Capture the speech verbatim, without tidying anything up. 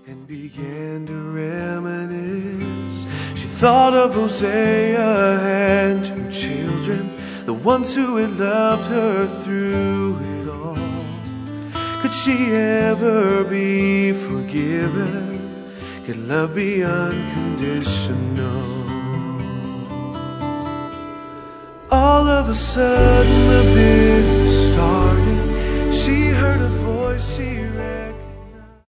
and began to reminisce. She thought of Hosea and two children, the ones who had loved her through it all. Could she ever be forgiven? Could love be unconditional? All of a sudden the bidding started. She heard a voice, she